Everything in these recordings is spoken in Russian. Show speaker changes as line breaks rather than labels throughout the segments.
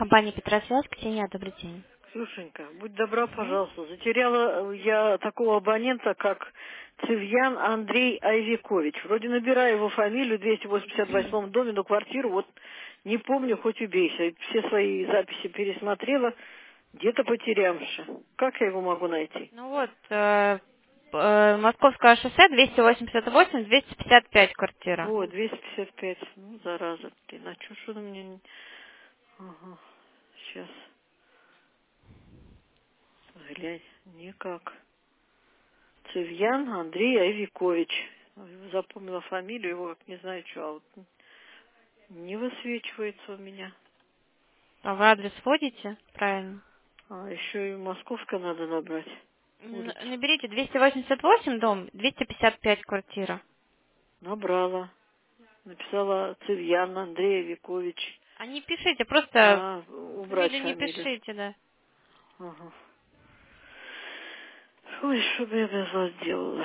Компания Петросвязь, Ксения, добрый день.
Ксюшенька, будь добра,
Мгм.
пожалуйста. Затеряла я такого абонента, как Цивьян Андрей Айвикович. Вроде набираю его фамилию в 288 доме, но квартиру вот не помню, хоть убейся. Все свои записи пересмотрела, где-то потерявши. Как я его могу найти?
Ну вот, Московское шоссе, 288, 255 квартира.
О, 255. Ну, зараза. Ты на что мне... Ага, сейчас. Глянь, никак. Цивьян Андрей Айвикович. Запомнила фамилию, его как не знаю что, а вот не высвечивается у меня.
А вы адрес вводите? Правильно.
А еще и московская надо набрать. Улицу.
Наберите 288 дом, 255 квартира.
Набрала. Написала Цивьян Андрей Айвикович.
А не пишите, просто
А, убрать
фамилию не
фамилию.
пишите, да.
Ага. Ой, что бы я без вас делала?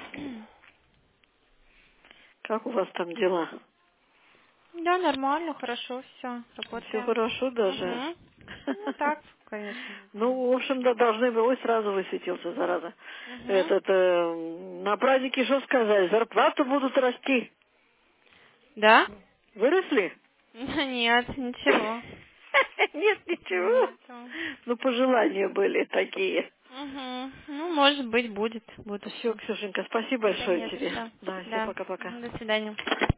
Как у вас там дела?
Да, нормально, хорошо, все,
Все
работаем.
хорошо даже?
Угу. Ну так, конечно, не знаю.
Ну, в общем, да, должны были. Ой, сразу высветился, зараза.
Угу.
Этот, на праздники что сказать? Зарплаты будут расти.
Да?
Выросли?
Нет, ничего.
Нет, ничего.
Нету.
Ну, пожелания были такие.
Угу. Ну, может быть, будет в
Все,
будущем.
Ксюшенька, спасибо большое
Да не за
тебе.
что.
Да, все,
Да.
пока-пока.
До свидания.